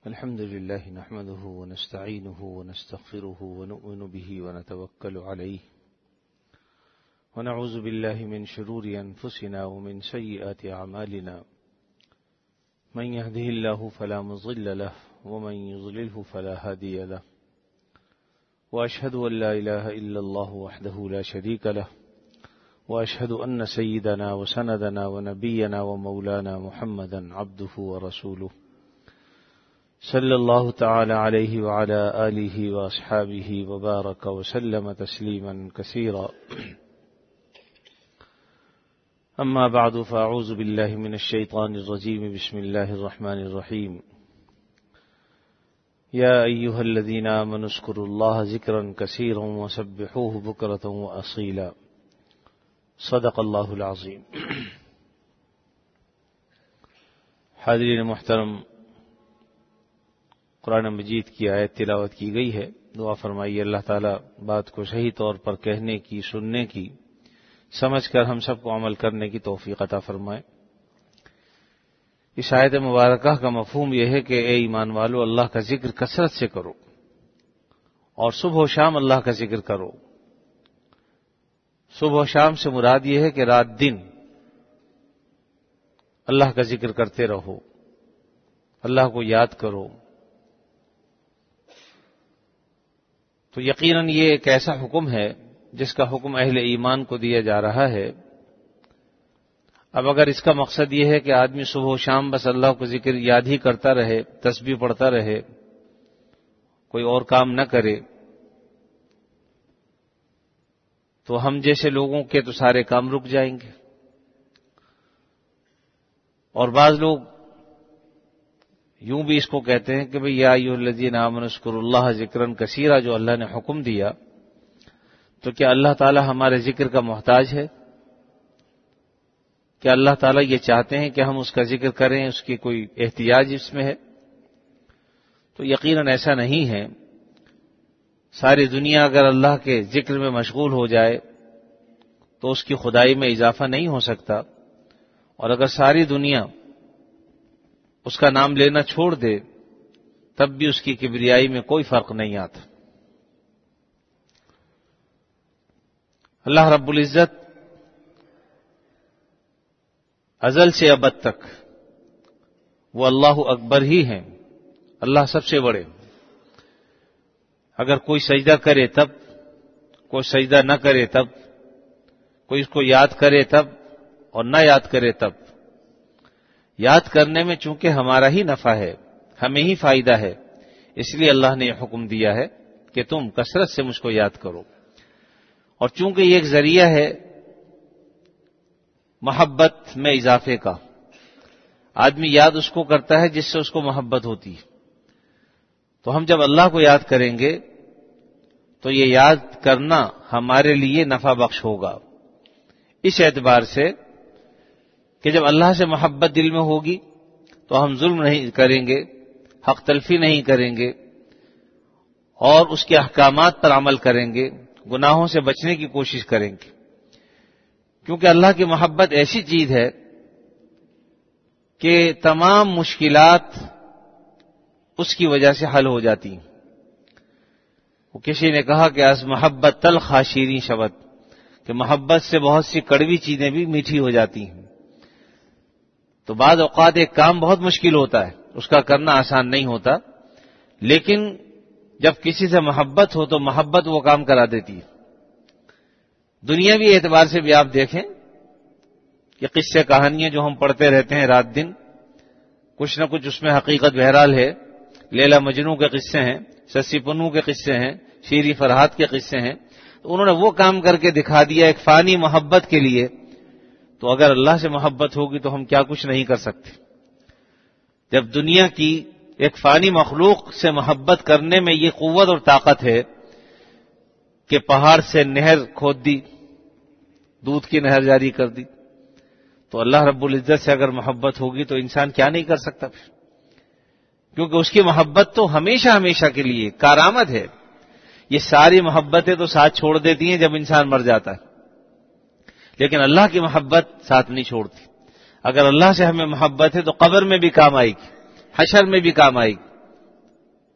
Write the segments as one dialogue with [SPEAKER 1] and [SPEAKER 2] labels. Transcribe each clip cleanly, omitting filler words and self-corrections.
[SPEAKER 1] الحمد لله نحمده ونستعينه ونستغفره ونؤمن به ونتوكل عليه ونعوذ بالله من شرور أنفسنا ومن سيئات أعمالنا من يهده الله فلا مضل له ومن يضلله فلا هادي له وأشهد أن لا إله إلا الله وحده لا شريك له وأشهد أن سيدنا وسندنا ونبينا ومولانا محمدا عبده ورسوله صلی اللہ تعالی علیہ وعلى آلہ واصحابہ وبارک وسلم تسلیما کثیرا اما بعد فاعوذ باللہ من الشیطان الرجیم بسم اللہ الرحمن الرحیم یا ایہا الذین آمنوا اذکروا اللہ ذکرا کثیرا وسبحوہ بکرۃ واصیلا صدق اللہ العظیم۔ حاضرین محترم، قرآن مجید کی آیت تلاوت کی گئی ہے۔ دعا فرمائیے اللہ تعالیٰ بات کو صحیح طور پر کہنے کی، سننے کی، سمجھ کر ہم سب کو عمل کرنے کی توفیق عطا فرمائے۔ اس آیت مبارکہ کا مفہوم یہ ہے کہ اے ایمان والو، اللہ کا ذکر کثرت سے کرو اور صبح و شام اللہ کا ذکر کرو۔ صبح و شام سے مراد یہ ہے کہ رات دن اللہ کا ذکر کرتے رہو، اللہ کو یاد کرو۔ تو یقیناً یہ ایک ایسا حکم ہے جس کا حکم اہل ایمان کو دیا جا رہا ہے۔ اب اگر اس کا مقصد یہ ہے کہ آدمی صبح و شام بس اللہ کو ذکر یاد ہی کرتا رہے، تسبیح پڑھتا رہے، کوئی اور کام نہ کرے، تو ہم جیسے لوگوں کے تو سارے کام رک جائیں گے۔ اور بعض لوگ یوں بھی اس کو کہتے ہیں کہ بھئی یا ایھا الذین آمنوا اذکروا اللہ ذکرا کثیرا، جو اللہ نے حکم دیا، تو کیا اللہ تعالی ہمارے ذکر کا محتاج ہے؟ کیا اللہ تعالی یہ چاہتے ہیں کہ ہم اس کا ذکر کریں، اس کی کوئی احتیاج اس میں ہے؟ تو یقیناً ایسا نہیں ہے۔ ساری دنیا اگر اللہ کے ذکر میں مشغول ہو جائے تو اس کی خدائی میں اضافہ نہیں ہو سکتا، اور اگر ساری دنیا اس کا نام لینا چھوڑ دے تب بھی اس کی کبریائی میں کوئی فرق نہیں آتا۔ اللہ رب العزت ازل سے ابد تک وہ اللہ اکبر ہی ہیں، اللہ سب سے بڑے۔ اگر کوئی سجدہ کرے تب، کوئی سجدہ نہ کرے تب، کوئی اس کو یاد کرے تب اور نہ یاد کرے تب، یاد کرنے میں چونکہ ہمارا ہی نفع ہے، ہمیں ہی فائدہ ہے، اس لیے اللہ نے یہ حکم دیا ہے کہ تم کثرت سے مجھ کو یاد کرو۔ اور چونکہ یہ ایک ذریعہ ہے محبت میں اضافے کا، آدمی یاد اس کو کرتا ہے جس سے اس کو محبت ہوتی ہے۔ تو ہم جب اللہ کو یاد کریں گے تو یہ یاد کرنا ہمارے لیے نفع بخش ہوگا، اس اعتبار سے کہ جب اللہ سے محبت دل میں ہوگی تو ہم ظلم نہیں کریں گے، حق تلفی نہیں کریں گے، اور اس کے احکامات پر عمل کریں گے، گناہوں سے بچنے کی کوشش کریں گے۔ کیونکہ اللہ کی محبت ایسی چیز ہے کہ تمام مشکلات اس کی وجہ سے حل ہو جاتی ہیں۔ وہ کسی نے کہا کہ از محبت تلخ شیریں شود، کہ محبت سے بہت سی کڑوی چیزیں بھی میٹھی ہو جاتی ہیں۔ تو بعض اوقات ایک کام بہت مشکل ہوتا ہے، اس کا کرنا آسان نہیں ہوتا، لیکن جب کسی سے محبت ہو تو محبت وہ کام کرا دیتی ہے۔ دنیاوی اعتبار سے بھی آپ دیکھیں کہ قصے کہانیاں جو ہم پڑھتے رہتے ہیں رات دن، کچھ نہ کچھ اس میں حقیقت بہرحال ہے۔ لیلا مجنوں کے قصے ہیں، سسی پنو کے قصے ہیں، شیری فرحات کے قصے ہیں، تو انہوں نے وہ کام کر کے دکھا دیا ایک فانی محبت کے لیے۔ تو اگر اللہ سے محبت ہوگی تو ہم کیا کچھ نہیں کر سکتے۔ جب دنیا کی ایک فانی مخلوق سے محبت کرنے میں یہ قوت اور طاقت ہے کہ پہاڑ سے نہر کھود دی، دودھ کی نہر جاری کر دی، تو اللہ رب العزت سے اگر محبت ہوگی تو انسان کیا نہیں کر سکتا پھر، کیونکہ اس کی محبت تو ہمیشہ ہمیشہ کے لیے کارآمد ہے۔ یہ ساری محبتیں تو ساتھ چھوڑ دیتی ہیں جب انسان مر جاتا ہے، لیکن اللہ کی محبت ساتھ نہیں چھوڑتی۔ اگر اللہ سے ہمیں محبت ہے تو قبر میں بھی کام آئے گی، حشر میں بھی کام آئے گی،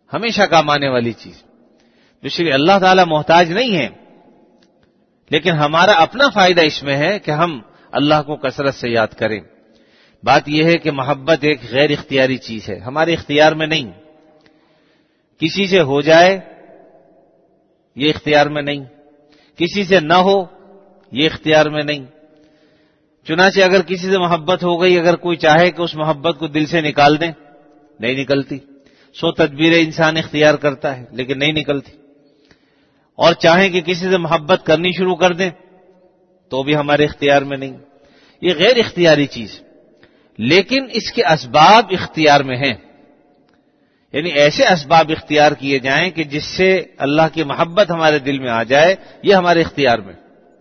[SPEAKER 1] ہمیشہ کام آنے والی چیز، اس لیے اللہ تعالیٰ محتاج نہیں ہے، لیکن ہمارا اپنا فائدہ اس میں ہے کہ ہم اللہ کو کثرت سے یاد کریں۔ بات یہ ہے کہ محبت ایک غیر اختیاری چیز ہے، ہمارے اختیار میں نہیں، کسی سے ہو جائے یہ اختیار میں نہیں، کسی سے نہ ہو یہ اختیار میں نہیں۔ چنانچہ اگر کسی سے محبت ہو گئی، اگر کوئی چاہے کہ اس محبت کو دل سے نکال دیں، نہیں نکلتی، 100 تدبیریں انسان اختیار کرتا ہے لیکن نہیں نکلتی، اور چاہیں کہ کسی سے محبت کرنی شروع کر دیں تو بھی ہمارے اختیار میں نہیں، یہ غیر اختیاری چیز، لیکن اس کے اسباب اختیار میں ہیں، یعنی ایسے اسباب اختیار کیے جائیں کہ جس سے اللہ کی محبت ہمارے دل میں آ جائے، یہ ہمارے اختیار میں۔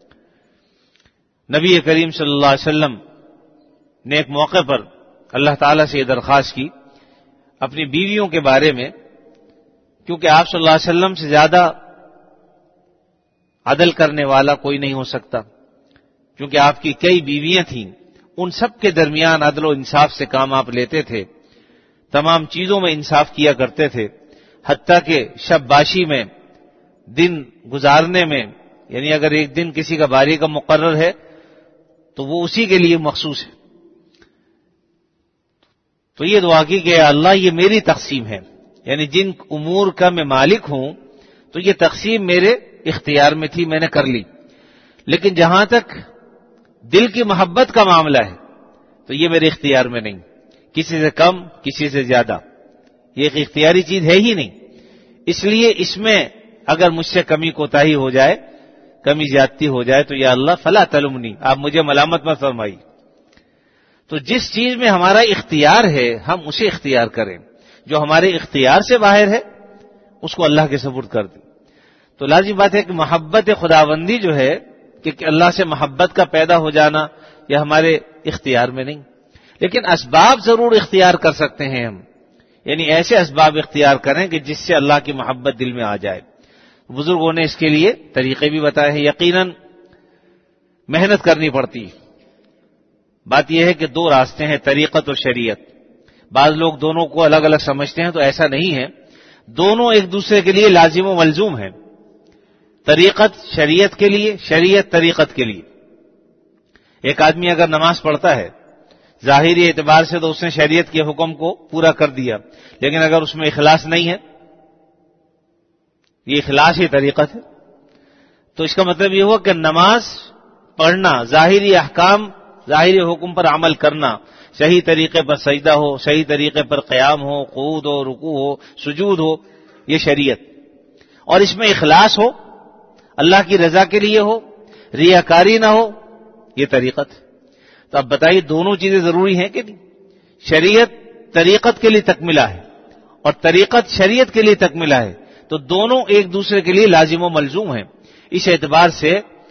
[SPEAKER 1] نبی کریم صلی اللہ علیہ وسلم نے ایک موقع پر اللہ تعالیٰ سے یہ درخواست کی اپنی بیویوں کے بارے میں، کیونکہ آپ صلی اللہ علیہ وسلم سے زیادہ عدل کرنے والا کوئی نہیں ہو سکتا، کیونکہ آپ کی کئی بیویاں تھیں، ان سب کے درمیان عدل و انصاف سے کام آپ لیتے تھے، تمام چیزوں میں انصاف کیا کرتے تھے، حتیٰ کہ شب باشی میں، دن گزارنے میں، یعنی اگر ایک دن کسی کا باری کا مقرر ہے تو وہ اسی کے لیے مخصوص ہے، تو یہ دعا کی کہ اللہ یہ میری تقسیم ہے، یعنی جن امور کا میں مالک ہوں تو یہ تقسیم میرے اختیار میں تھی، میں نے کر لی، لیکن جہاں تک دل کی محبت کا معاملہ ہے تو یہ میرے اختیار میں نہیں، کسی سے کم کسی سے زیادہ، یہ ایک اختیاری چیز ہے ہی نہیں، اس لیے اس میں اگر مجھ سے کمی کوتاہی ہو جائے، کمی زیادتی ہو جائے تو یا اللہ فلا تلمنی، آپ مجھے ملامت مت فرمائیے۔ تو جس چیز میں ہمارا اختیار ہے ہم اسے اختیار کریں، جو ہمارے اختیار سے باہر ہے اس کو اللہ کے سپرد کر دیں۔ تو لازم بات ہے کہ محبت خداوندی جو ہے کہ اللہ سے محبت کا پیدا ہو جانا یہ ہمارے اختیار میں نہیں، لیکن اسباب ضرور اختیار کر سکتے ہیں ہم، یعنی ایسے اسباب اختیار کریں کہ جس سے اللہ کی محبت دل میں آ جائے۔ بزرگوں نے اس کے لیے طریقے بھی بتائے ہیں، یقیناً محنت کرنی پڑتی ہے۔ بات یہ ہے کہ دو راستے ہیں، طریقت اور شریعت۔ بعض لوگ دونوں کو الگ الگ سمجھتے ہیں، تو ایسا نہیں ہے، دونوں ایک دوسرے کے لیے لازم و ملزوم ہیں، طریقت شریعت کے لیے، شریعت طریقت کے لیے۔ ایک آدمی اگر نماز پڑھتا ہے ظاہری اعتبار سے تو اس نے شریعت کے حکم کو پورا کر دیا، لیکن اگر اس میں اخلاص نہیں ہے، یہ اخلاص ہی طریقت ہے، تو اس کا مطلب یہ ہوا کہ نماز پڑھنا، ظاہری احکام، ظاہری حکم پر عمل کرنا، صحیح طریقے پر سجدہ ہو، صحیح طریقے پر قیام ہو، قعود ہو، رکوع ہو، سجود ہو، یہ شریعت، اور اس میں اخلاص ہو، اللہ کی رضا کے لیے ہو، ریاکاری نہ ہو، یہ طریقت۔ تو اب بتائیے دونوں چیزیں ضروری ہیں کہ نہیں؟ شریعت طریقت کے لیے تکملہ ہے اور طریقت شریعت کے لیے تکملہ ہے، تو دونوں ایک دوسرے کے لیے لازم و ملزوم ہیں۔ اس اعتبار سے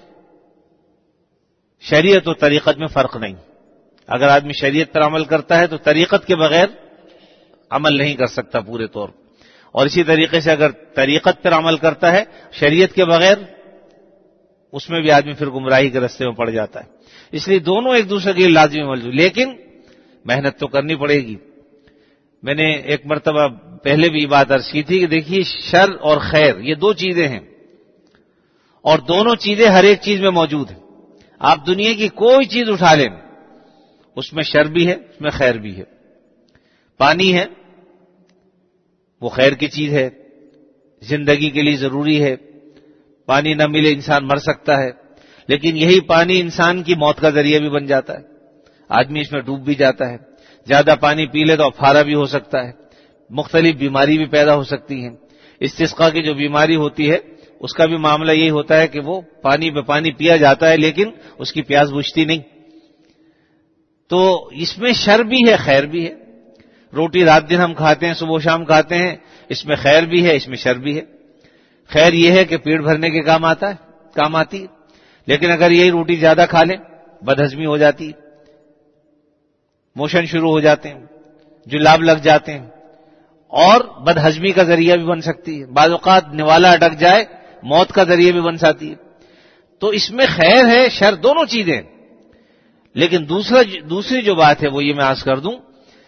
[SPEAKER 1] شریعت و طریقت میں فرق نہیں، اگر آدمی شریعت پر عمل کرتا ہے تو طریقت کے بغیر عمل نہیں کر سکتا پورے طور، اور اسی طریقے سے اگر طریقت پر عمل کرتا ہے شریعت کے بغیر، اس میں بھی آدمی پھر گمراہی کے راستے میں پڑ جاتا ہے۔ اس لیے دونوں ایک دوسرے کے لیے لازمی ملزوم، لیکن محنت تو کرنی پڑے گی۔ میں نے ایک مرتبہ پہلے بھی بات عرض کی تھی کہ دیکھیے شر اور خیر یہ دو چیزیں ہیں، اور دونوں چیزیں ہر ایک چیز میں موجود ہیں۔ آپ دنیا کی کوئی چیز اٹھا لیں، اس میں شر بھی ہے، اس میں خیر بھی ہے۔ پانی ہے، وہ خیر کی چیز ہے، زندگی کے لیے ضروری ہے، پانی نہ ملے انسان مر سکتا ہے، لیکن یہی پانی انسان کی موت کا ذریعہ بھی بن جاتا ہے، آدمی اس میں ڈوب بھی جاتا ہے، زیادہ پانی پی لے تو افارہ بھی ہو سکتا ہے، مختلف بیماری بھی پیدا ہو سکتی ہیں۔ استسقاء کی جو بیماری ہوتی ہے اس کا بھی معاملہ یہی ہوتا ہے کہ وہ پانی پہ پانی پیا جاتا ہے لیکن اس کی پیاس بجھتی نہیں۔ تو اس میں شر بھی ہے، خیر بھی ہے۔ روٹی رات دن ہم کھاتے ہیں، صبح و شام کھاتے ہیں، اس میں خیر بھی ہے، اس میں شر بھی ہے۔ خیر یہ ہے کہ پیٹ بھرنے کے کام آتی ہے، لیکن اگر یہی روٹی زیادہ کھا لیں بدہضمی ہو جاتی ہے، موشن شروع ہو جاتے ہیں، جلاب لگ جاتے ہیں، اور بدہضمی کا ذریعہ بھی بن سکتی ہے، بعض اوقات نوالا اٹک جائے موت کا ذریعہ بھی بن سکتی ہے۔ تو اس میں خیر ہے، شر، دونوں چیزیں۔ لیکن دوسری جو بات ہے وہ یہ میں عرض کر دوں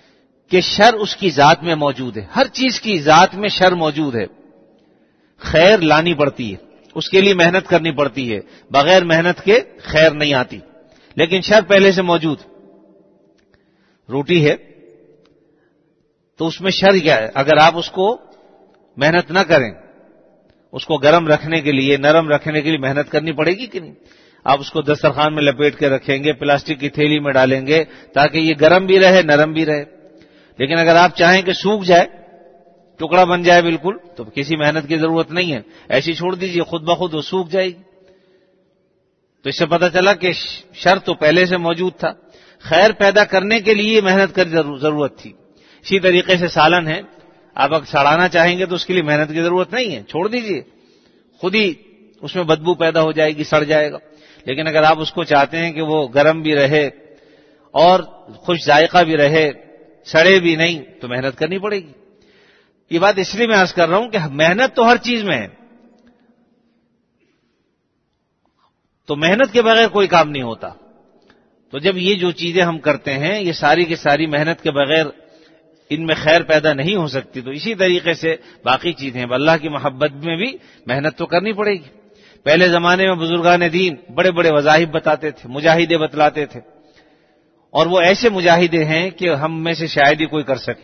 [SPEAKER 1] کہ شر اس کی ذات میں موجود ہے. ہر چیز کی ذات میں شر موجود ہے. خیر لانی پڑتی ہے، اس کے لیے محنت کرنی پڑتی ہے، بغیر محنت کے خیر نہیں آتی. لیکن شر پہلے سے موجود. روٹی ہے تو اس میں شر کیا ہے؟ اگر آپ اس کو محنت نہ کریں، اس کو گرم رکھنے کے لیے، نرم رکھنے کے لیے محنت کرنی پڑے گی کہ نہیں؟ آپ اس کو دسترخوان میں لپیٹ کے رکھیں گے، پلاسٹک کی تھیلی میں ڈالیں گے تاکہ یہ گرم بھی رہے، نرم بھی رہے. لیکن اگر آپ چاہیں کہ سوکھ جائے، ٹکڑا بن جائے بالکل، تو کسی محنت کی ضرورت نہیں ہے، ایسی چھوڑ دیجئے، خود بخود وہ سوکھ جائے گی. تو اس سے پتہ چلا کہ شر تو پہلے سے موجود تھا، خیر پیدا کرنے کے لیے محنت کی ضرورت تھی. اسی طریقے سے سالن ہے، آپ اگر سڑانا چاہیں گے تو اس کے لیے محنت کی ضرورت نہیں ہے، چھوڑ دیجئے، خود ہی اس میں بدبو پیدا ہو جائے گی، سڑ جائے گا. لیکن اگر آپ اس کو چاہتے ہیں کہ وہ گرم بھی رہے اور خوش ذائقہ بھی رہے، سڑے بھی نہیں، تو محنت کرنی پڑے گی. یہ بات اس لیے میں عرض کر رہا ہوں کہ محنت تو ہر چیز میں ہے، تو محنت کے بغیر کوئی کام نہیں ہوتا. تو جب یہ جو چیزیں ہم کرتے ہیں یہ ساری کی ساری محنت کے بغیر ان میں خیر پیدا نہیں ہو سکتی، تو اسی طریقے سے باقی چیزیں اللہ کی محبت میں بھی محنت تو کرنی پڑے گی. پہلے زمانے میں بزرگان دین بڑے بڑے وظائف بتاتے تھے، مجاہدے بتلاتے تھے، اور وہ ایسے مجاہدے ہیں کہ ہم میں سے شاید ہی کوئی کر سکے.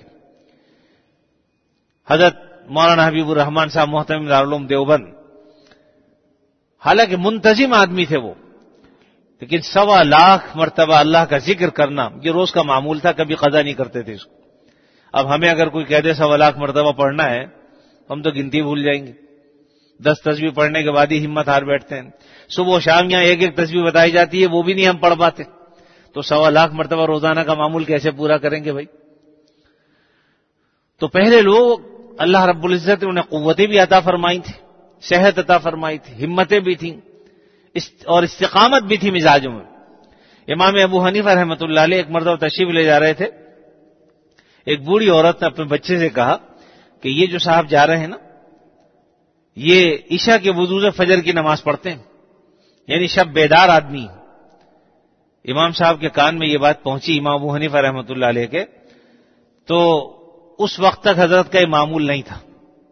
[SPEAKER 1] حضرت مولانا حبیب الرحمان صاحب محتمم دارالعلوم دیوبند، حالانکہ منتظم آدمی تھے وہ، لیکن 1.25 لاکھ مرتبہ اللہ کا ذکر کرنا یہ روز کا معمول تھا، کبھی قضا نہیں کرتے تھے اس کو. اب ہمیں اگر کوئی کہہ دے 1.25 لاکھ مرتبہ پڑھنا ہے، ہم تو گنتی بھول جائیں گے. 10 تسبیح پڑھنے کے بعد ہی ہمت ہار بیٹھتے ہیں. صبح و شام یہاں ایک ایک تسبیح بتائی جاتی ہے، وہ بھی نہیں ہم پڑھ پاتے، تو 1.25 لاکھ مرتبہ روزانہ کا معمول کیسے پورا کریں گے بھائی؟ تو پہلے لوگ اللہ رب العزت نے انہیں قوتیں بھی عطا فرمائی تھی، صحت عطا فرمائی تھی، ہمتیں بھی تھیں اور استقامت بھی تھی مزاجوں میں. امام ابو حنیفہ رحمۃ اللہ علیہ ایک مرتبہ تشریف لے جا رہے تھے. ایک بوڑھی عورت نے اپنے بچے سے کہا کہ یہ جو صاحب جا رہے ہیں نا، یہ عشاء کے وضو سے فجر کی نماز پڑھتے ہیں، یعنی شب بیدار آدمی. امام صاحب کے کان میں یہ بات پہنچی، امام ابو حنیفہ رحمۃ اللہ علیہ کے، تو اس وقت تک حضرت کا یہ معمول نہیں تھا.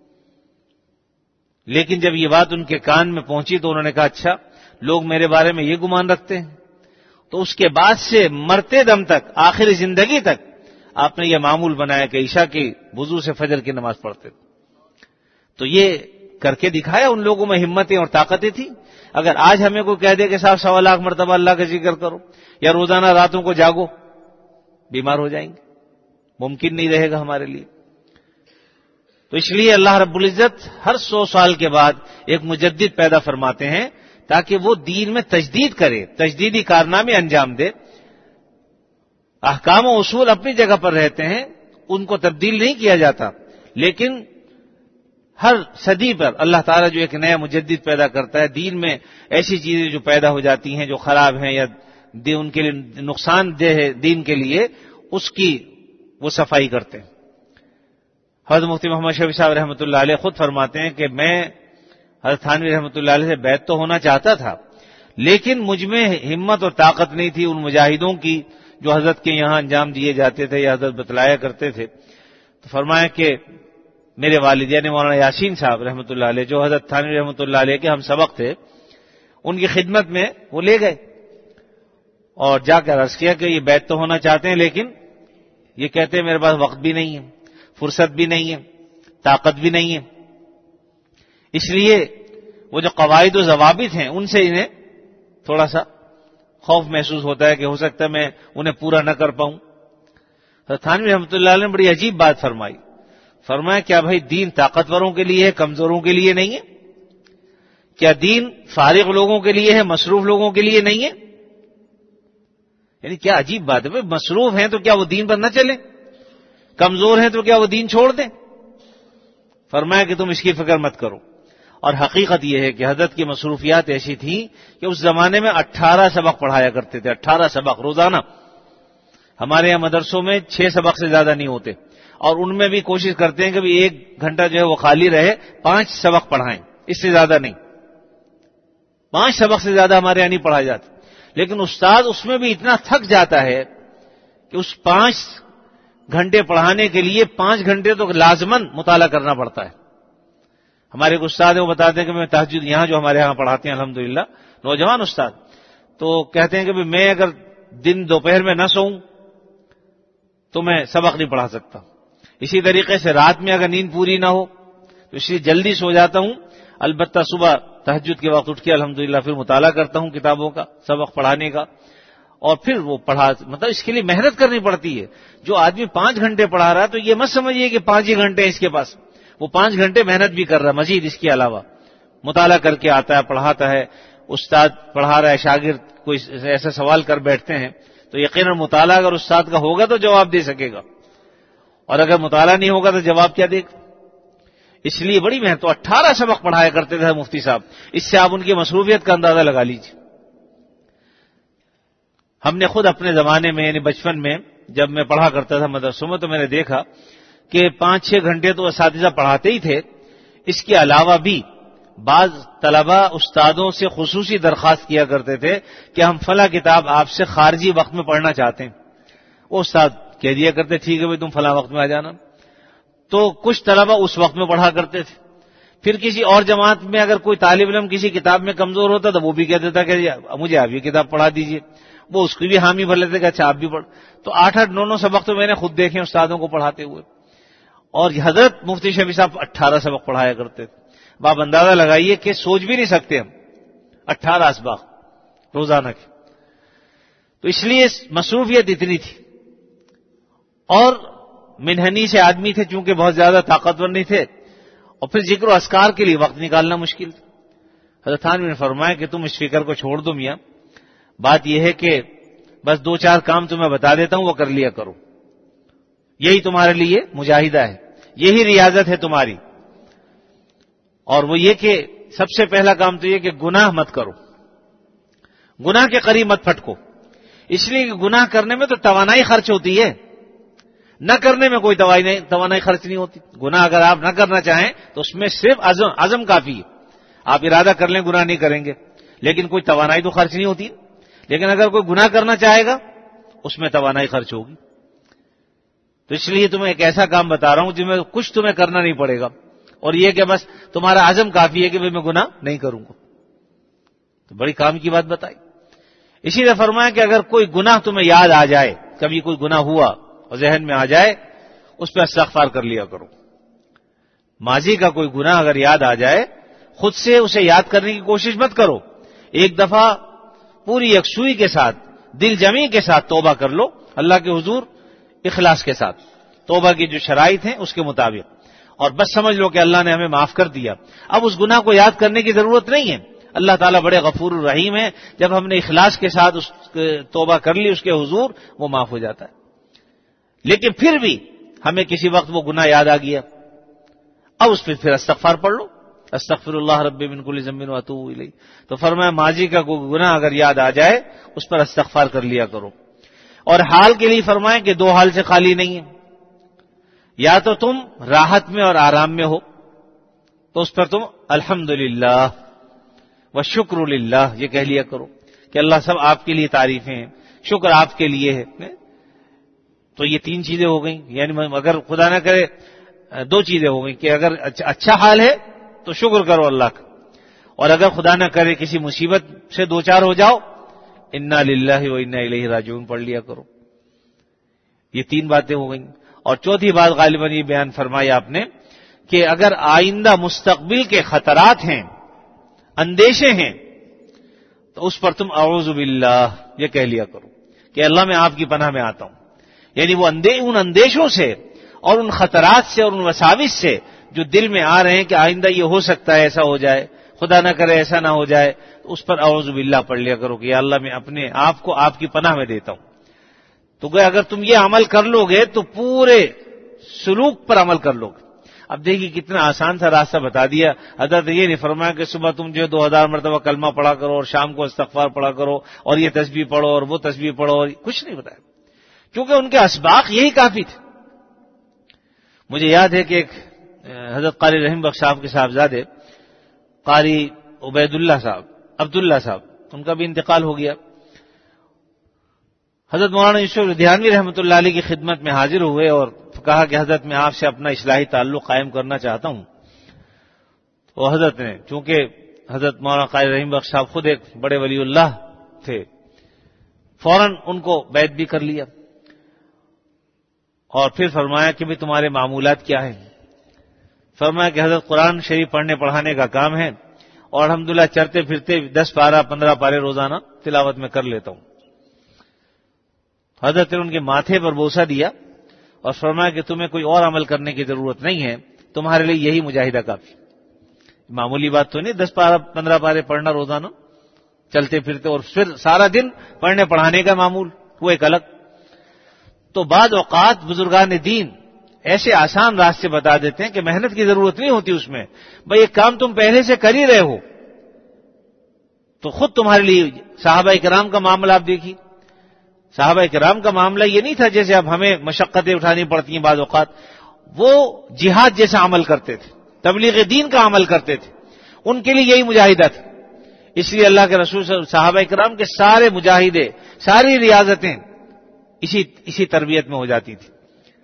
[SPEAKER 1] لیکن جب یہ بات ان کے کان میں پہنچی تو انہوں نے کہا اچھا لوگ میرے بارے میں یہ گمان رکھتے ہیں. تو اس کے بعد سے مرتے دم تک، آخری زندگی تک آپ نے یہ معمول بنایا کہ عشاء کی وضو سے فجر کی نماز پڑھتے تھے. تو یہ کر کے دکھایا، ان لوگوں میں ہمتیں اور طاقتیں تھیں. اگر آج ہمیں کوئی کہہ دے کہ صاحب 1.25 لاکھ مرتبہ اللہ کا ذکر کرو یا روزانہ راتوں کو جاگو، بیمار ہو جائیں گے، ممکن نہیں رہے گا ہمارے لیے. تو اس لیے اللہ رب العزت ہر 100 سال کے بعد ایک مجدد پیدا فرماتے ہیں تاکہ وہ دین میں تجدید کرے، تجدیدی کارنامے انجام دے. احکام و اصول اپنی جگہ پر رہتے ہیں، ان کو تبدیل نہیں کیا جاتا، لیکن ہر صدی پر اللہ تعالیٰ جو ایک نیا مجدد پیدا کرتا ہے، دین میں ایسی چیزیں جو پیدا ہو جاتی ہیں جو خراب ہیں یا ان کے لیے نقصان دہ ہے دین کے لیے، اس کی وہ صفائی کرتے ہیں. حضرت مفتی محمد شفیع صاحب رحمۃ اللہ علیہ خود فرماتے ہیں کہ میں حضرت تھانوی رحمۃ اللہ علیہ سے بیعت تو ہونا چاہتا تھا، لیکن مجھ میں ہمت اور طاقت نہیں تھی ان مجاہدوں کی جو حضرت کے یہاں انجام دیے جاتے تھے یا حضرت بتلایا کرتے تھے. تو فرمایا کہ میرے والد یعنی مولانا یاسین صاحب رحمۃ اللہ علیہ، جو حضرت تھانوی رحمۃ اللہ علیہ کے ہم سبق تھے، ان کی خدمت میں وہ لے گئے اور جا کر عرض کیا کہ یہ بیعت تو ہونا چاہتے ہیں، لیکن یہ کہتے ہیں میرے پاس وقت بھی نہیں ہے، فرصت بھی نہیں ہے، طاقت بھی نہیں ہے. اس لیے وہ جو قواعد و ضوابط ہیں ان سے انہیں تھوڑا سا خوف محسوس ہوتا ہے کہ ہو سکتا ہے میں انہیں پورا نہ کر پاؤں. تھانوی رحمۃ اللہ علیہ نے بڑی عجیب بات فرمائی. فرمایا کیا بھائی دین طاقتوروں کے لیے ہے، کمزوروں کے لیے نہیں ہے؟ کیا دین فارغ لوگوں کے لیے ہے، مصروف لوگوں کے لیے نہیں ہے؟ یعنی کیا عجیب بات ہے، بھائی مصروف ہیں تو کیا وہ دین پر نہ چلیں؟ کمزور ہیں تو کیا وہ دین چھوڑ دیں؟ فرمایا کہ تم اس کی فکر مت کرو. اور حقیقت یہ ہے کہ حضرت کی مصروفیات ایسی تھیں کہ اس زمانے میں 18 سبق پڑھایا کرتے تھے، 18 سبق روزانہ. ہمارے یہاں مدرسوں میں 6 سبق سے زیادہ نہیں ہوتے، اور ان میں بھی کوشش کرتے ہیں کہ بھی 1 گھنٹہ جو ہے وہ خالی رہے، 5 سبق پڑھائیں، اس سے زیادہ نہیں. 5 سبق سے زیادہ ہمارے یہاں نہیں پڑھایا جاتا. لیکن استاد اس میں بھی اتنا تھک جاتا ہے کہ اس 5 گھنٹے پڑھانے کے لیے 5 گھنٹے تو لازماً مطالعہ کرنا پڑتا ہے. ہمارے ایک استاد ہیں وہ بتاتے ہیں کہ میں تہجد یہاں جو ہمارے یہاں پڑھاتے ہیں الحمدللہ نوجوان استاد، تو کہتے ہیں کہ میں اگر دن دوپہر میں نہ سوؤں تو میں سبق نہیں پڑھا سکتا. اسی طریقے سے رات میں اگر نیند پوری نہ ہو تو اس لیے جلدی سو جاتا ہوں. البتہ صبح تہجد کے وقت اٹھ کے الحمدللہ پھر مطالعہ کرتا ہوں کتابوں کا، سبق پڑھانے کا، اور پھر وہ مطلب اس کے لیے محنت کرنی پڑتی ہے. جو آدمی 5 گھنٹے پڑھا رہا ہے تو یہ مت سمجھیے کہ 5 ہی گھنٹے اس کے پاس، وہ 5 گھنٹے محنت بھی کر رہا ہے مزید اس کے علاوہ، مطالعہ کر کے آتا ہے، پڑھاتا ہے. استاد پڑھا رہا ہے، شاگرد کوئی ایسا سوال کر بیٹھتے ہیں تو یقیناً مطالعہ اگر استاد کا ہوگا تو جواب دے سکے گا، اور اگر مطالعہ نہیں ہوگا تو جواب کیا دے گا. اس لیے بڑی محنت. 18 سبق پڑھایا کرتے تھے مفتی صاحب. اس سے آپ ان کی مصروفیت کا اندازہ لگا لیجیے. ہم نے خود اپنے زمانے میں یعنی بچپن میں جب میں پڑھا کرتا تھا مدرسوں میں تو میں نے دیکھا کہ 5-6 گھنٹے تو اساتذہ پڑھاتے ہی تھے. اس کے علاوہ بھی بعض طلبہ استادوں سے خصوصی درخواست کیا کرتے تھے کہ ہم فلاں کتاب آپ سے خارجی وقت میں پڑھنا چاہتے ہیں. وہ استاد کہہ دیا کرتے ٹھیک ہے بھائی تم فلاں وقت میں آ جانا. تو کچھ طلبہ اس وقت میں پڑھا کرتے تھے. پھر کسی اور جماعت میں اگر کوئی طالب علم کسی کتاب میں کمزور ہوتا تو وہ بھی کہہ دیتا کہ مجھے آپ یہ کتاب پڑھا دیجیے. وہ اس کی بھی حامی بھر لیتے کہ اچھا آپ بھی پڑھ. تو 8-8 9 سبق تو میں نے خود دیکھے استادوں کو پڑھاتے ہوئے. اور حضرت مفتی شفیع صاحب 18 سبق پڑھایا کرتے تھے. اب آپ اندازہ لگائیے کہ سوچ بھی نہیں سکتے ہم 18 اسباق روزانہ کے. تو اس لیے مصروفیت اتنی تھی. اور منہنی سے آدمی تھے چونکہ بہت زیادہ طاقتور نہیں تھے، اور پھر ذکر و اذکار کے لیے وقت نکالنا مشکل تھا. حضرت تھانوی نے فرمایا کہ تم اس فکر کو چھوڑ دو میاں، بات یہ ہے کہ بس 2-4 کام تمہیں بتا دیتا ہوں وہ کر لیا کرو. یہی تمہارے لیے مجاہدہ ہے، یہی ریاضت ہے تمہاری. اور وہ یہ کہ سب سے پہلا کام تو یہ کہ گناہ مت کرو، گناہ کے قریب مت پھٹکو. اس لیے کہ گناہ کرنے میں تو توانائی خرچ ہوتی ہے، نہ کرنے میں کوئی توانائی خرچ نہیں ہوتی. گناہ اگر آپ نہ کرنا چاہیں تو اس میں صرف عزم کافی ہے. آپ ارادہ کر لیں گناہ نہیں کریں گے، لیکن کوئی توانائی تو خرچ نہیں ہوتی. لیکن اگر کوئی گناہ کرنا چاہے گا اس میں توانائی خرچ ہوگی. تو اس لیے تمہیں ایک ایسا کام بتا رہا ہوں جس میں کچھ تمہیں کرنا نہیں پڑے گا، اور یہ کہ بس تمہارا عزم کافی ہے کہ میں گناہ نہیں کروں گا. تو بڑی کام کی بات بتائی. اسی طرح فرمایا کہ اگر کوئی گناہ تمہیں یاد آ جائے، کبھی کوئی گناہ ہوا اور ذہن میں آ جائے، اس پہ استغفار کر لیا کرو. ماضی کا کوئی گناہ اگر یاد آ جائے خود سے اسے یاد کرنے کی کوشش مت کرو. ایک دفعہ پوری یکسوئی کے ساتھ، دل جمی کے ساتھ توبہ کر لو اللہ کے حضور اخلاص کے ساتھ، توبہ کی جو شرائط ہیں اس کے مطابق، اور بس سمجھ لو کہ اللہ نے ہمیں معاف کر دیا. اب اس گناہ کو یاد کرنے کی ضرورت نہیں ہے. اللہ تعالیٰ بڑے غفور الرحیم ہیں. جب ہم نے اخلاص کے ساتھ اس توبہ کر لی اس کے حضور، وہ معاف ہو جاتا ہے. لیکن پھر بھی ہمیں کسی وقت وہ گناہ یاد آ گیا، اب اس پھر استغفار پڑھ لو. استغفر اللہ ربی من کل ذنب واتوب الیہ. تو فرمایا ماضی کا کوئی گناہ اگر یاد آ جائے اس پر استغفار کر لیا کرو. اور حال کے لیے فرمایا کہ 2 حال سے خالی نہیں ہے. یا تو تم راحت میں اور آرام میں ہو تو اس پر تم الحمدللہ والشکر للہ یہ کہہ لیا کرو کہ اللہ سب آپ کے لیے تعریفیں ہیں، شکر آپ کے لیے ہے. تو یہ 3 چیزیں ہو گئیں. یعنی اگر خدا نہ کرے 2 چیزیں ہو گئیں کہ اگر اچھا حال ہے تو شکر کرو اللہ کا، اور اگر خدا نہ کرے کسی مصیبت سے 2-4 ہو جاؤ انا للہ و انا الیہ راجعون پڑھ لیا کرو. یہ 3 باتیں ہو گئیں. اور چوتھی بات غالباً یہ بیان فرمایا آپ نے کہ اگر آئندہ مستقبل کے خطرات ہیں، اندیشے ہیں، تو اس پر تم اعوذ باللہ یہ کہہ لیا کرو کہ اللہ میں آپ کی پناہ میں آتا ہوں. یعنی وہ ان اندیشوں سے اور ان خطرات سے اور ان وساوس سے جو دل میں آ رہے ہیں کہ آئندہ یہ ہو سکتا ہے، ایسا ہو جائے، خدا نہ کرے ایسا نہ ہو جائے، تو اس پر اعوذ باللہ پڑھ لیا کرو کہ یا اللہ میں اپنے آپ کو آپ کی پناہ میں دیتا ہوں. تو اگر تم یہ عمل کر لو گے تو پورے سلوک پر عمل کر لو گے. اب دیکھیے کتنا آسان سا راستہ بتا دیا. حضرت یہ نہیں فرمایا کہ صبح تم جو 2000 مرتبہ کلمہ پڑھا کرو اور شام کو استغفار پڑھا کرو اور یہ تسبیح پڑھو اور وہ تسبیح پڑھو، اور کچھ نہیں بتایا، کیونکہ ان کے اسباق یہی کافی تھے. مجھے یاد ہے کہ ایک حضرت قاری رحیم بخش صاحب کے صاحبزادے قاری عبیداللہ صاحب عبداللہ صاحب، ان کا بھی انتقال ہو گیا. حضرت مولانا یوسف لدھیانوی رحمۃ اللہ علیہ کی خدمت میں حاضر ہوئے اور کہا کہ حضرت میں آپ سے اپنا اصلاحی تعلق قائم کرنا چاہتا ہوں. تو حضرت نے، چونکہ حضرت مولانا قاری رحیم بخش صاحب خود ایک بڑے ولی اللہ تھے، فوراً ان کو بیعت بھی کر لیا اور پھر فرمایا کہ بھی تمہارے معمولات کیا ہیں؟ فرمایا کہ حضرت قرآن شریف پڑھنے پڑھانے کا کام ہے اور الحمدللہ چرتے پھرتے 10 پارہ 15 پارے روزانہ تلاوت میں کر لیتا ہوں. حضرت نے ان کے ماتھے پر بوسہ دیا اور فرمایا کہ تمہیں کوئی اور عمل کرنے کی ضرورت نہیں ہے، تمہارے لیے یہی مجاہدہ کافی. معمولی بات تو نہیں 10 پارہ 15 پارے پڑھنا روزانہ چلتے پھرتے، اور پھر سارا دن پڑھنے پڑھانے کا معمول وہ ایک الگ. تو بعض اوقات بزرگان دین ایسے آسان راستے بتا دیتے ہیں کہ محنت کی ضرورت نہیں ہوتی اس میں. بھئی ایک کام تم پہلے سے کر ہی رہے ہو تو خود تمہارے لیے. صحابہ کرام کا معاملہ آپ دیکھیے، صحابہ کرام کا معاملہ یہ نہیں تھا جیسے اب ہمیں مشقتیں اٹھانی پڑتی ہیں بعض اوقات. وہ جہاد جیسا عمل کرتے تھے، تبلیغ دین کا عمل کرتے تھے، ان کے لیے یہی مجاہدہ تھا. اس لیے اللہ کے رسول صحابہ کرام کے سارے مجاہدے، ساری ریاضتیں اسی تربیت میں ہو جاتی تھی.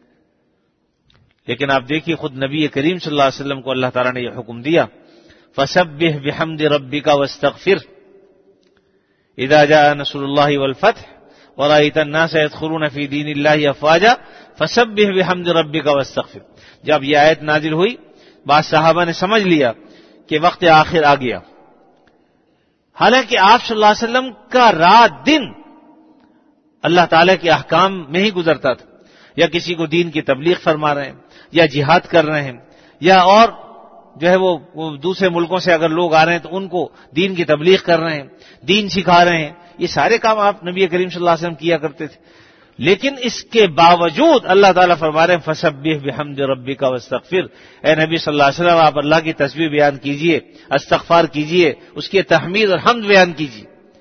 [SPEAKER 1] لیکن آپ دیکھیے خود نبی کریم صلی اللہ علیہ وسلم کو اللہ تعالیٰ نے یہ حکم دیا، فسبح بحمد ربک واستغفر اذا جاء نصر اللہ والفتح ورأيت الناس يدخلون في دین اللہ افواجا فسبح بحمد ربک واستغفر. جب یہ آیت نازل ہوئی بعض صحابہ نے سمجھ لیا کہ وقت آخر آ گیا، حالانکہ آپ صلی اللہ علیہ وسلم کا رات دن اللہ تعالیٰ کے احکام میں ہی گزرتا تھا. یا کسی کو دین کی تبلیغ فرما رہے ہیں، یا جہاد کر رہے ہیں، یا اور جو ہے وہ دوسرے ملکوں سے اگر لوگ آ رہے ہیں تو ان کو دین کی تبلیغ کر رہے ہیں، دین سکھا رہے ہیں. یہ سارے کام آپ نبی کریم صلی اللہ علیہ وسلم کیا کرتے تھے. لیکن اس کے باوجود اللہ تعالیٰ فرما رہے ہیں فسبح بحمد ربک واستغفر. اے نبی صلی اللہ علیہ وسلم آپ اللہ کی تسبیح بیان کیجئے، استغفار کیجئے، اس کی تحمید اور حمد بیان کیجئے.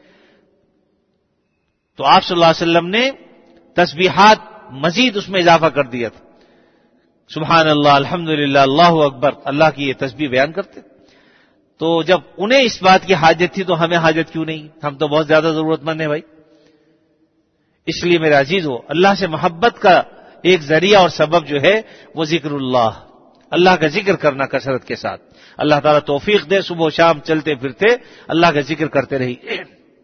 [SPEAKER 1] تو آپ صلی اللہ علیہ وسلم نے تسبیحات مزید اس میں اضافہ کر دیا تھا. سبحان اللہ، الحمدللہ، اللہ اکبر، اللہ کی یہ تسبیح بیان کرتے. تو جب انہیں اس بات کی حاجت تھی تو ہمیں حاجت کیوں نہیں؟ ہم تو بہت زیادہ ضرورت مند ہیں بھائی. اس لیے میرے عزیزو، اللہ سے محبت کا ایک ذریعہ اور سبب جو ہے وہ ذکر اللہ کا ذکر کرنا کثرت کے ساتھ. اللہ تعالیٰ توفیق دے، صبح و شام چلتے پھرتے اللہ کا ذکر کرتے رہیے.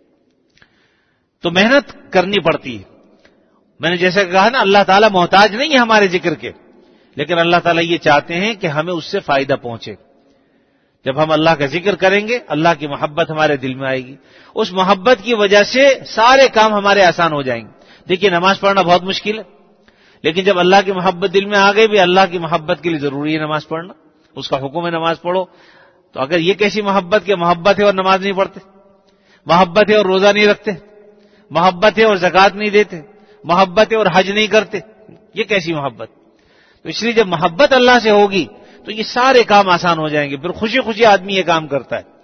[SPEAKER 1] تو محنت کرنی پڑتی ہے. میں نے جیسے کہا نا، اللہ تعالیٰ محتاج نہیں ہے ہمارے ذکر کے، لیکن اللہ تعالیٰ یہ چاہتے ہیں کہ ہمیں اس سے فائدہ پہنچے. جب ہم اللہ کا ذکر کریں گے اللہ کی محبت ہمارے دل میں آئے گی، اس محبت کی وجہ سے سارے کام ہمارے آسان ہو جائیں گے. دیکھیے نماز پڑھنا بہت مشکل ہے، لیکن جب اللہ کی محبت دل میں آ گئی، بھی اللہ کی محبت کے لیے ضروری ہے نماز پڑھنا، اس کا حکم ہے نماز پڑھو. تو اگر یہ کیسی محبت کہ محبت ہے اور نماز نہیں پڑھتے، محبت ہے اور روزہ نہیں رکھتے، محبت ہے اور زکوٰۃ نہیں دیتے، محبت ہے اور حج نہیں کرتے، یہ کیسی محبت؟ تو اس لیے جب محبت اللہ سے ہوگی تو یہ سارے کام آسان ہو جائیں گے. پھر خوشی خوشی آدمی یہ کام کرتا ہے.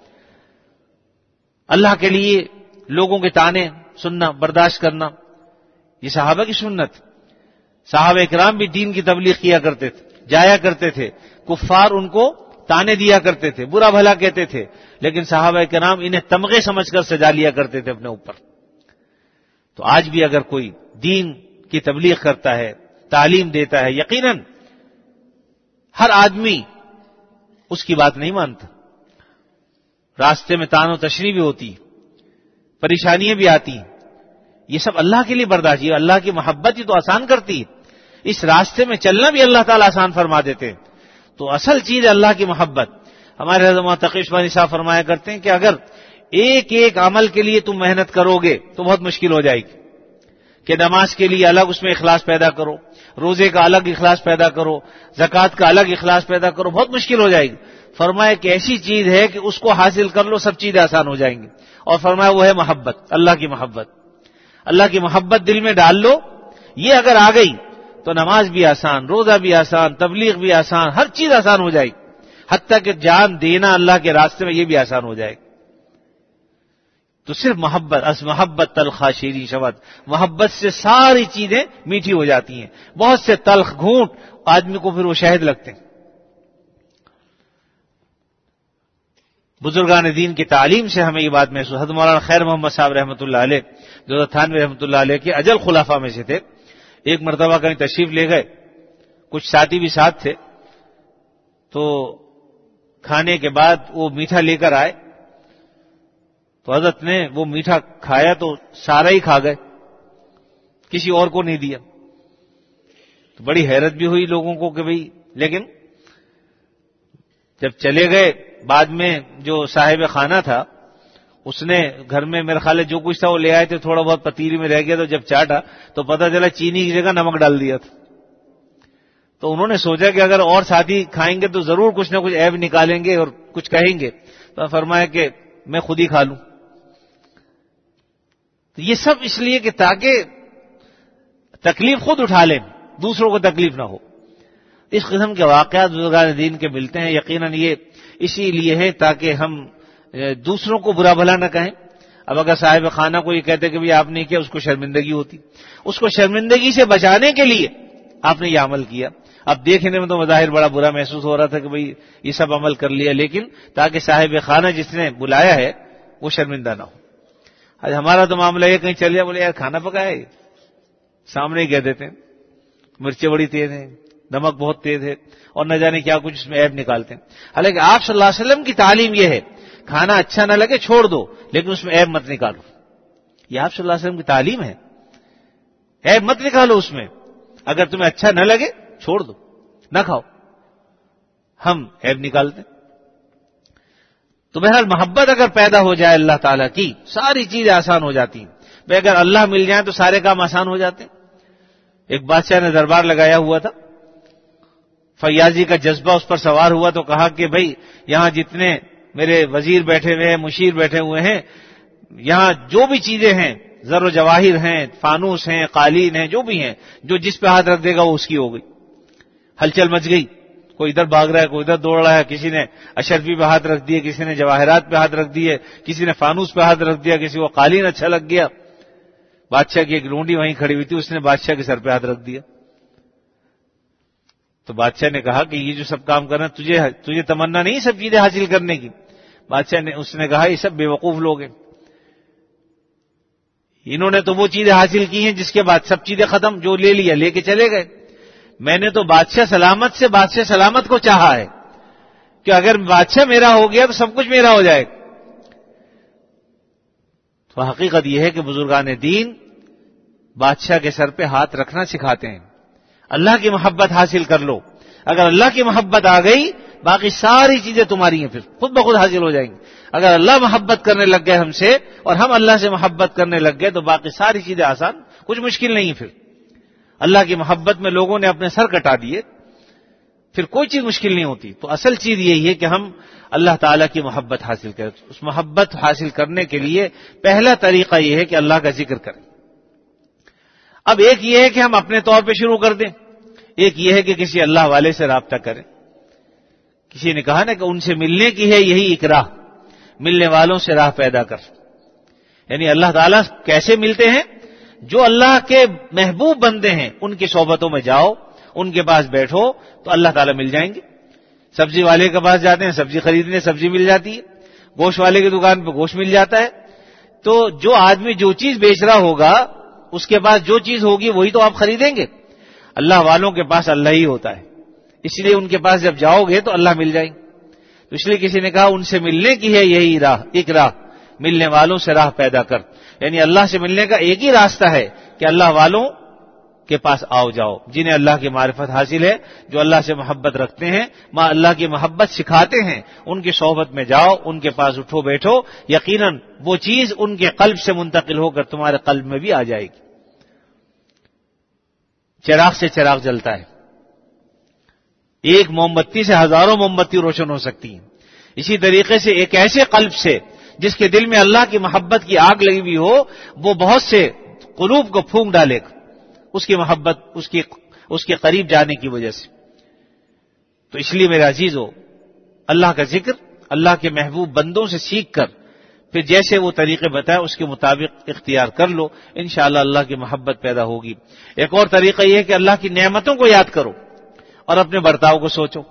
[SPEAKER 1] اللہ کے لیے لوگوں کے تانے سننا، برداشت کرنا، یہ صحابہ کی سنت. صحابہ کرام بھی دین کی تبلیغ کیا کرتے تھے، جایا کرتے تھے. کفار ان کو تانے دیا کرتے تھے، برا بھلا کہتے تھے، لیکن صحابہ کرام انہیں تمغے سمجھ کر سجا لیا کرتے تھے اپنے اوپر. تو آج بھی اگر کوئی دین کی تبلیغ کرتا ہے، تعلیم دیتا ہے، یقیناً ہر آدمی اس کی بات نہیں مانتا. راستے میں تان و تشریح بھی ہوتی، پریشانیاں بھی آتی ہیں. یہ سب اللہ کے لیے برداشت، یہ اللہ کی محبت ہی تو آسان کرتی ہے. اس راستے میں چلنا بھی اللہ تعالیٰ آسان فرما دیتے ہیں. تو اصل چیز ہے اللہ کی محبت. ہمارے حضرت تقی عثمانی صاحب فرمایا کرتے ہیں کہ اگر ایک ایک عمل کے لیے تم محنت کرو گے تو بہت مشکل ہو جائے گی. کہ نماز کے لیے الگ اس میں اخلاص پیدا کرو، روزے کا الگ اخلاص پیدا کرو، زکوٰۃ کا الگ اخلاص پیدا کرو، بہت مشکل ہو جائے گی. فرمایا کہ ایسی چیز ہے کہ اس کو حاصل کر لو سب چیزیں آسان ہو جائیں گی. اور فرمایا وہ ہے محبت، اللہ کی محبت. اللہ کی محبت دل میں ڈال لو، یہ اگر آ گئی تو نماز بھی آسان، روزہ بھی آسان، تبلیغ بھی آسان، ہر چیز آسان ہو جائے گی. حتیٰ کہ جان دینا اللہ کے راستے میں یہ بھی آسان ہو جائے گا. تو صرف محبت، از محبت تلخ شیریں شود، محبت سے ساری چیزیں میٹھی ہو جاتی ہیں. بہت سے تلخ گھونٹ آدمی کو پھر وہ شہد لگتے ہیں. بزرگان دین کی تعلیم سے ہمیں یہ بات محسوس. حضرت مولانا خیر محمد صاحب رحمۃ اللہ علیہ جو تھانوی رحمۃ اللہ علیہ کے اجل خلفاء میں سے تھے، ایک مرتبہ کہیں تشریف لے گئے، کچھ ساتھی بھی ساتھ تھے، تو کھانے کے بعد وہ میٹھا لے کر آئے، تو حضرت نے وہ میٹھا کھایا تو سارا ہی کھا گئے، کسی اور کو نہیں دیا. تو بڑی حیرت بھی ہوئی لوگوں کو کہ بھئی، لیکن جب چلے گئے بعد میں جو صاحب خانہ تھا اس نے گھر میں میرے خیال ہے جو کچھ تھا وہ لے آئے تھے، تھوڑا بہت پتیلی میں رہ گیا، تو جب چاٹا تو پتہ چلا چینی کی جگہ نمک ڈال دیا تھا. تو انہوں نے سوچا کہ اگر اور ساتھی کھائیں گے تو ضرور کچھ نہ کچھ عیب نکالیں گے اور کچھ کہیں گے، تو فرمایا کہ میں خود ہی کھا لوں. تو یہ سب اس لیے کہ تاکہ تکلیف خود اٹھا لیں، دوسروں کو تکلیف نہ ہو. اس قسم کے واقعات بزرگان دین کے ملتے ہیں. یقیناً یہ اسی لیے ہے تاکہ ہم دوسروں کو برا بھلا نہ کہیں. اب اگر صاحب خانہ کو یہ کہتے کہ آپ نے کیا، اس کو شرمندگی ہوتی، اس کو شرمندگی سے بچانے کے لیے آپ نے یہ عمل کیا. اب دیکھنے میں تو بظاہر بڑا برا محسوس ہو رہا تھا کہ بھئی یہ سب عمل کر لیا، لیکن تاکہ صاحب خانہ جس نے بلایا ہے وہ شرمندہ نہ ہو. آج ہمارا تو معاملہ یہ کہیں چل جائے، بولے یار کھانا پکایا ہے، سامنے ہی کہہ دیتے ہیں مرچیں بڑی تیز ہیں، نمک بہت تیز ہے، اور نہ جانے کیا کچھ اس میں عیب نکالتے ہیں. حالانکہ آپ صلی اللہ علیہ وسلم کی تعلیم یہ ہے کھانا اچھا نہ لگے چھوڑ دو، لیکن اس میں عیب مت نکالو. یہ آپ صلی اللہ علیہ وسلم کی تعلیم ہے، عیب مت نکالو اس میں. اگر تمہیں اچھا نہ لگے چھوڑ دو، نہ کھاؤ. ہم عیب نکالتے. تو بہرحال محبت اگر پیدا ہو جائے اللہ تعالیٰ کی، ساری چیزیں آسان ہو جاتی ہیں. بھائی اگر اللہ مل جائیں تو سارے کام آسان ہو جاتے ہیں. ایک بادشاہ نے دربار لگایا ہوا تھا، فیاضی کا جذبہ اس پر سوار ہوا تو کہا کہ بھئی یہاں جتنے میرے وزیر بیٹھے ہوئے ہیں، مشیر بیٹھے ہوئے ہیں، یہاں جو بھی چیزیں ہیں، زر و جواہر ہیں، فانوس ہیں، قالین ہیں، جو بھی ہیں، جو جس پہ ہاتھ رکھ دے گا وہ اس کی ہو گئی. ہلچل مچ گئی، کوئی ادھر بھاگ رہا ہے، کوئی ادھر دوڑ رہا ہے، کسی نے اشرفی پہ ہاتھ رکھ دیے، کسی نے جواہرات پہ ہاتھ رکھ دیے، کسی نے فانوس پہ ہاتھ رکھ دیا، کسی کو قالین اچھا لگ گیا. بادشاہ کی ایک لونڈی وہیں کھڑی ہوئی تھی، اس نے بادشاہ کے سر پہ ہاتھ رکھ دیا. تو بادشاہ نے کہا کہ یہ جو سب کام کرنا، تجھے تمنا نہیں سب چیزیں حاصل کرنے کی؟ بادشاہ نے اس نے کہا یہ سب بے وقوف لوگ ہیں، انہوں نے تو وہ چیزیں حاصل کی ہیں جس کے بعد سب چیزیں ختم، جو لے لیا لے کے چلے گئے. میں نے تو بادشاہ سلامت سے بادشاہ سلامت کو چاہا ہے کہ اگر بادشاہ میرا ہو گیا تو سب کچھ میرا ہو جائے گا. تو حقیقت یہ ہے کہ بزرگان دین بادشاہ کے سر پہ ہاتھ رکھنا سکھاتے ہیں. اللہ کی محبت حاصل کر لو، اگر اللہ کی محبت آ گئی باقی ساری چیزیں تمہاری ہیں، پھر خود بخود حاصل ہو جائیں گی. اگر اللہ محبت کرنے لگ گئے ہم سے اور ہم اللہ سے محبت کرنے لگ گئے تو باقی ساری چیزیں آسان، کچھ مشکل نہیں. پھر اللہ کی محبت میں لوگوں نے اپنے سر کٹا دیے، پھر کوئی چیز مشکل نہیں ہوتی. تو اصل چیز یہی ہے کہ ہم اللہ تعالیٰ کی محبت حاصل کریں. اس محبت حاصل کرنے کے لیے پہلا طریقہ یہ ہے کہ اللہ کا ذکر کریں. اب ایک یہ ہے کہ ہم اپنے طور پہ شروع کر دیں، ایک یہ ہے کہ کسی اللہ والے سے رابطہ کریں. کسی نے کہا نا کہ ان سے ملنے کی ہے یہی ایک راہ، ملنے والوں سے راہ پیدا کر. یعنی اللہ تعالیٰ کیسے ملتے ہیں؟ جو اللہ کے محبوب بندے ہیں ان کی صحبتوں میں جاؤ، ان کے پاس بیٹھو تو اللہ تعالیٰ مل جائیں گے. سبزی والے کے پاس جاتے ہیں، سبزی خریدنے، سبزی مل جاتی ہے. گوشت والے کی دکان پہ گوشت مل جاتا ہے. تو جو آدمی جو چیز بیچ رہا ہوگا اس کے پاس جو چیز ہوگی وہی تو آپ خریدیں گے. اللہ والوں کے پاس اللہ ہی ہوتا ہے، اس لیے ان کے پاس جب جاؤ گے تو اللہ مل جائیں گے. تو اس لیے کسی نے کہا ان سے ملنے کی ہے یہی راہ، ایک راہ، ملنے والوں سے راہ پیدا کر. یعنی اللہ سے ملنے کا ایک ہی راستہ ہے کہ اللہ والوں کے پاس آؤ جاؤ، جنہیں اللہ کی معرفت حاصل ہے، جو اللہ سے محبت رکھتے ہیں، ماں اللہ کی محبت سکھاتے ہیں، ان کی صحبت میں جاؤ، ان کے پاس اٹھو بیٹھو. یقیناً وہ چیز ان کے قلب سے منتقل ہو کر تمہارے قلب میں بھی آ جائے گی. چراغ سے چراغ جلتا ہے، ایک موم بتی سے ہزاروں موم بتی روشن ہو سکتی ہیں. اسی طریقے سے ایک ایسے قلب سے جس کے دل میں اللہ کی محبت کی آگ لگی ہوئی ہو، وہ بہت سے قلوب کو پھونک ڈالے گا اس کی محبت، اس کے قریب جانے کی وجہ سے. تو اس لیے میرے عزیزو، اللہ کا ذکر اللہ کے محبوب بندوں سے سیکھ کر پھر جیسے وہ طریقے بتائے اس کے مطابق اختیار کر لو، انشاءاللہ اللہ کی محبت پیدا ہوگی. ایک اور طریقہ یہ ہے کہ اللہ کی نعمتوں کو یاد کرو اور اپنے برتاؤ کو سوچو.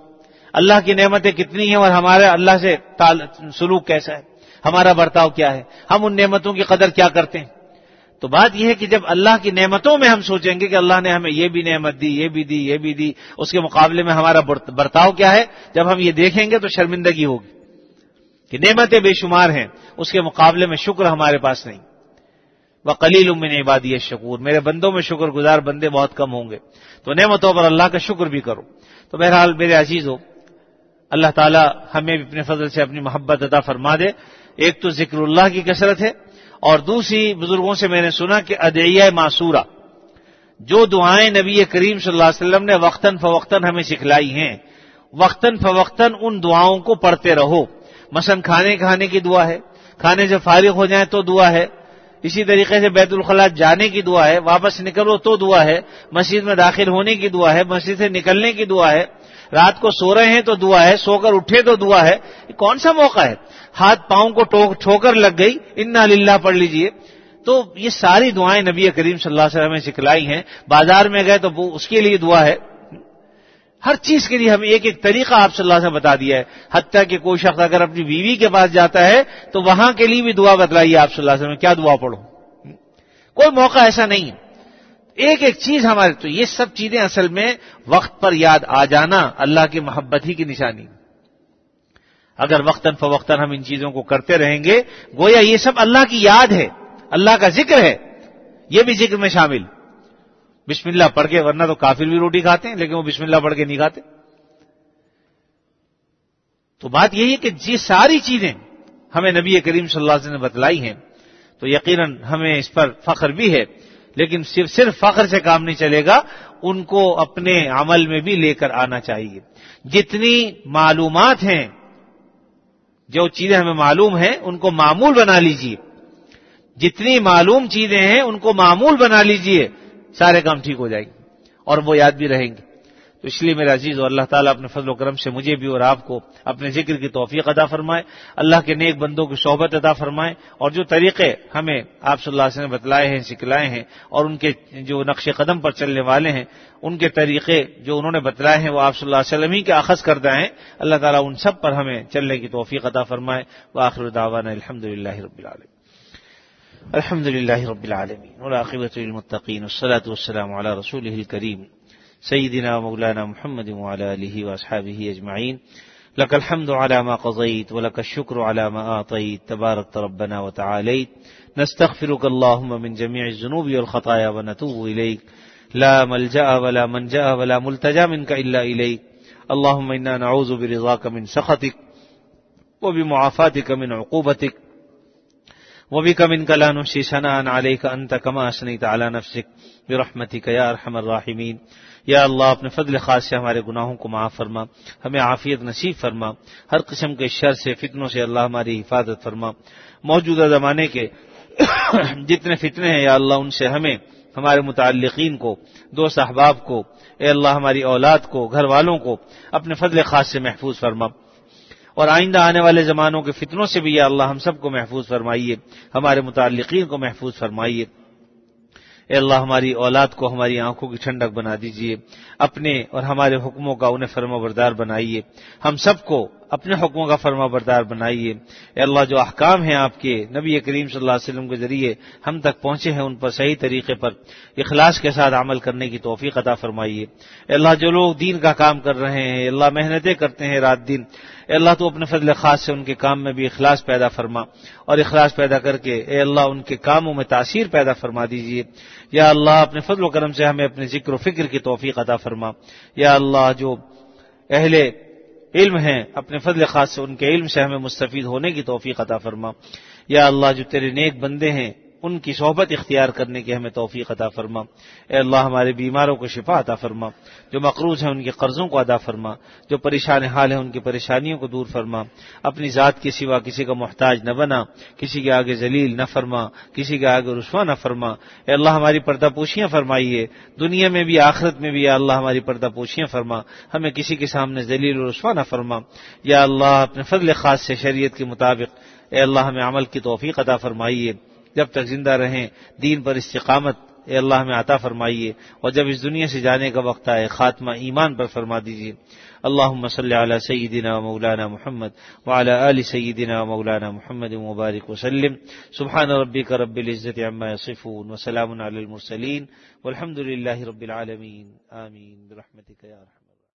[SPEAKER 1] اللہ کی نعمتیں کتنی ہیں اور ہمارا اللہ سے سلوک کیسا ہے، ہمارا برتاؤ کیا ہے، ہم ان نعمتوں کی قدر کیا کرتے ہیں۔ تو بات یہ ہے کہ جب اللہ کی نعمتوں میں ہم سوچیں گے کہ اللہ نے ہمیں یہ بھی نعمت دی، یہ بھی دی، یہ بھی دی، اس کے مقابلے میں ہمارا برتاؤ کیا ہے، جب ہم یہ دیکھیں گے تو شرمندگی ہوگی کہ نعمتیں بے شمار ہیں، اس کے مقابلے میں شکر ہمارے پاس نہیں۔ وَقَلِيلٌ مِّنْ عِبَادِيَ الشَّكُورُ، میرے بندوں میں شکر گزار بندے بہت کم ہوں گے، تو نعمتوں پر اللہ کا شکر بھی کرو۔ تو بہرحال میرے عزیزو، اللہ تعالی ہمیں بھی اپنے فضل سے اپنی محبت عطا فرما دے۔ ایک تو ذکر اللہ کی کثرت ہے، اور دوسری بزرگوں سے میں نے سنا کہ ادعیہ معصورہ، جو دعائیں نبی کریم صلی اللہ علیہ وسلم نے وقتاً فوقتاً ہمیں سکھلائی ہیں، وقتاً فوقتاً ان دعاؤں کو پڑھتے رہو۔ مثلا کھانے کی دعا ہے، کھانے سے فارغ ہو جائیں تو دعا ہے، اسی طریقے سے بیت الخلاء جانے کی دعا ہے، واپس نکلو تو دعا ہے، مسجد میں داخل ہونے کی دعا ہے، مسجد سے نکلنے کی دعا ہے، رات کو سو رہے ہیں تو دعا ہے، سو کر اٹھے تو دعا ہے۔ کون سا موقع ہے ہاتھ پاؤں کو ٹھوکر لگ گئی انا للہ پڑھ لیجئے؟ تو یہ ساری دعائیں نبی کریم صلی اللہ علیہ وسلم نے سکھلائی ہیں۔ بازار میں گئے تو اس کے لیے دعا ہے، ہر چیز کے لیے ہمیں ایک ایک طریقہ آپ صلی اللہ علیہ وسلم نے بتا دیا ہے۔ حتیٰ کہ کوئی شخص اگر اپنی بیوی کے پاس جاتا ہے تو وہاں کے لیے بھی دعا بتلائیے آپ صلی اللہ علیہ وسلم نے، کیا دعا پڑھو۔ کوئی موقع ایسا نہیں ہے، ایک ایک چیز ہمارے، تو یہ سب چیزیں اصل میں وقت پر یاد آ جانا اللہ کی محبت ہی کی نشانی۔ اگر وقتاً فوقتاً ہم ان چیزوں کو کرتے رہیں گے، گویا یہ سب اللہ کی یاد ہے، اللہ کا ذکر ہے، یہ بھی ذکر میں شامل۔ بسم اللہ پڑھ کے، ورنہ تو کافر بھی روٹی کھاتے ہیں لیکن وہ بسم اللہ پڑھ کے نہیں کھاتے۔ تو بات یہی ہے کہ یہ ساری چیزیں ہمیں نبی کریم صلی اللہ علیہ وسلم نے بتلائی ہیں، تو یقیناً ہمیں اس پر فخر بھی ہے، لیکن صرف فخر سے کام نہیں چلے گا، ان کو اپنے عمل میں بھی لے کر آنا چاہیے۔ جتنی معلومات ہیں، جو چیزیں ہمیں معلوم ہیں ان کو معمول بنا لیجئے، جتنی معلوم چیزیں ہیں ان کو معمول بنا لیجئے، سارے کام ٹھیک ہو جائیں گے اور وہ یاد بھی رہیں گے۔ تو اس لیے میرے عزیز، اللہ تعالیٰ اپنے فضل و کرم سے مجھے بھی اور آپ کو اپنے ذکر کی توفیق عطا فرمائے، اللہ کے نیک بندوں کی صحبت عطا فرمائے، اور جو طریقے ہمیں آپ صلی اللہ علیہ وسلم نے بتلائے ہیں، سکھلائے ہیں، اور ان کے جو نقش قدم پر چلنے والے ہیں، ان کے طریقے جو انہوں نے بتلائے ہیں وہ آپ صلی اللہ علیہ وسلم ہی کے اخذ کردہ ہیں، اللہ تعالیٰ ان سب پر ہمیں چلنے کی توفیق عطا فرمائے۔ وآخر دعوانا الحمدللہ رب العالمین، الحمد للہ رب العالمین، والعاقبۃ للمتقین، والصلاۃ والسلام علی رسولہ الکریم سیدنا مولانا محمد وعلی آلہ واصحابہ اجمعین۔ لک الحمد علی ما قضیت ولک الشکر علی ما اعطیت، تبارکت ربنا وتعالیت، نستغفرک اللہم من جمیع الذنوب والخطایا ونتوب الیک، لا ملجأ ولا منجأ ولا ملتجا منک الا الیک، اللہم انا نعوذ برضاک من سخطک وبمعافاتک من عقوبتک، وبك منك لا نحصي ثناء عليك أنت كما أثنيت على نفسك برحمتك يا أرحم الراحمين۔ یا اللہ اپنے فضل خاص سے ہمارے گناہوں کو معاف فرما، ہمیں عافیت نصیب فرما، ہر قسم کے شر سے، فتنوں سے اللہ ہماری حفاظت فرما، موجودہ زمانے کے جتنے فتنے ہیں یا اللہ ان سے ہمیں، ہمارے متعلقین کو، دوست احباب کو، اے اللہ ہماری اولاد کو، گھر والوں کو اپنے فضل خاص سے محفوظ فرما، اور آئندہ آنے والے زمانوں کے فتنوں سے بھی یا اللہ ہم سب کو محفوظ فرمائیے، ہمارے متعلقین کو محفوظ فرمائیے۔ اے اللہ ہماری اولاد کو ہماری آنکھوں کی ٹھنڈک بنا دیجئے، اپنے اور ہمارے حکموں کا انہیں فرما بردار بنائیے، ہم سب کو اپنے حکموں کا فرما بردار بنائیے۔ اے اللہ جو احکام ہیں آپ کے نبی کریم صلی اللہ علیہ وسلم کے ذریعے ہم تک پہنچے ہیں، ان پر صحیح طریقے پر اخلاص کے ساتھ عمل کرنے کی توفیق عطا فرمائیے۔ اے اللہ جو لوگ دین کا کام کر رہے ہیں، اے اللہ محنتیں کرتے ہیں رات دن، اے اللہ تو اپنے فضل خاص سے ان کے کام میں بھی اخلاص پیدا فرما، اور اخلاص پیدا کر کے اے اللہ ان کے کاموں میں تاثیر پیدا فرما دیجئے۔ یا اللہ اپنے فضل و کرم سے ہمیں اپنے ذکر و فکر کی توفیق عطا فرما۔ یا اللہ جو اہل علم ہیں، اپنے فضل خاص سے ان کے علم سے ہمیں مستفید ہونے کی توفیق عطا فرما۔ یا اللہ جو تیرے نیک بندے ہیں ان کی صحبت اختیار کرنے کی ہمیں توفیق عطا فرما۔ اے اللہ ہمارے بیماروں کو شفا عطا فرما، جو مقروض ہیں ان کے قرضوں کو ادا فرما، جو پریشان حال ہیں ان کی پریشانیوں کو دور فرما، اپنی ذات کے سوا کسی کا محتاج نہ بنا، کسی کے آگے ذلیل نہ فرما، کسی کے آگے رسوا نہ فرما۔ اے اللہ ہماری پردہ پوشیاں فرمائیے، دنیا میں بھی آخرت میں بھی یا اللہ ہماری پردہ پوشیاں فرما، ہمیں کسی کے سامنے ذلیل و رسوا نہ فرما۔ یا اللہ اپنے فضل خاص سے شریعت کے مطابق اے اللہ ہمیں عمل کی توفیق عطا فرمائیے، جب تک زندہ رہیں دین پر استقامت اے اللہ ہمیں عطا فرمائیے، اور جب اس دنیا سے جانے کا وقت آئے خاتمہ ایمان پر فرما دیجیے۔ اللہم صلی علی سیدنا و مولانا محمد وعلی آل سیدنا و مولانا محمد مبارک وسلم۔ سبحان ربک رب العزت عما یصفون وسلام علی المرسلین والحمد للہ رب العالمین، آمین برحمتک یا ارحم۔